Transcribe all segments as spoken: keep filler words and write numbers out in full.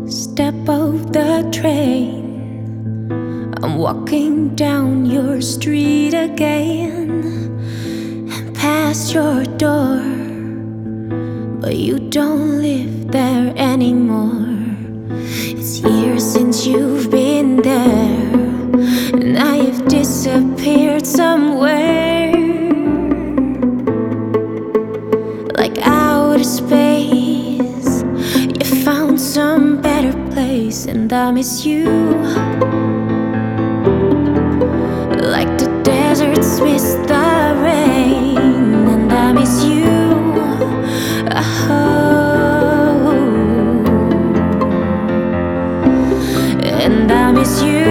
Step off the train, I'm walking down your street again and past your door, but you don't live there anymore. It's years since you've been there, and I have disappeared somewhere, like outer space. You found some better place, and I miss you, like the deserts miss the rain, and I miss you. Oh, and I miss you,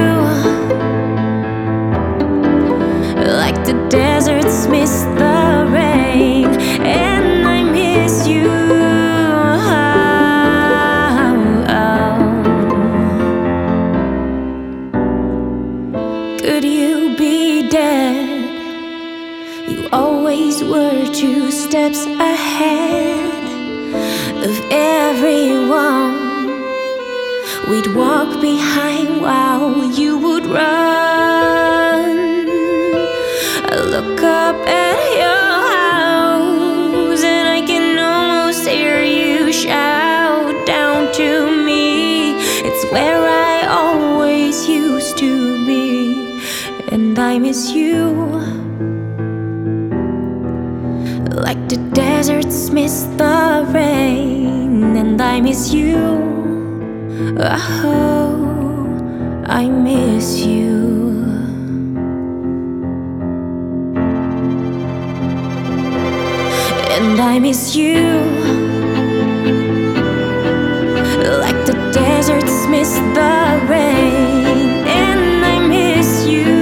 like the deserts miss the rain, and I miss you. Could you be dead? You always were two steps ahead of everyone. We'd walk behind while you would run. I look up at your house and I can almost hear you shout down to me. It's where I always used to be, and I miss you, like the deserts miss the rain, and I miss you. Oh, I miss you. And I miss you, like the deserts miss the rain, and I miss you.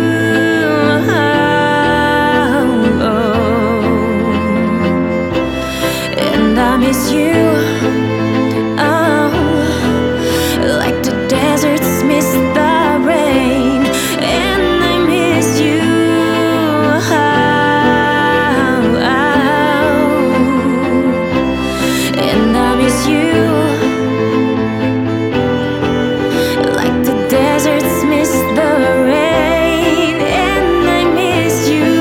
I miss you, oh, like the deserts miss the rain, and I miss you, oh, and I miss you, like the deserts miss the rain, and I miss you,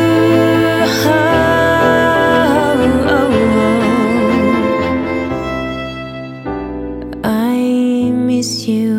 oh, I miss you.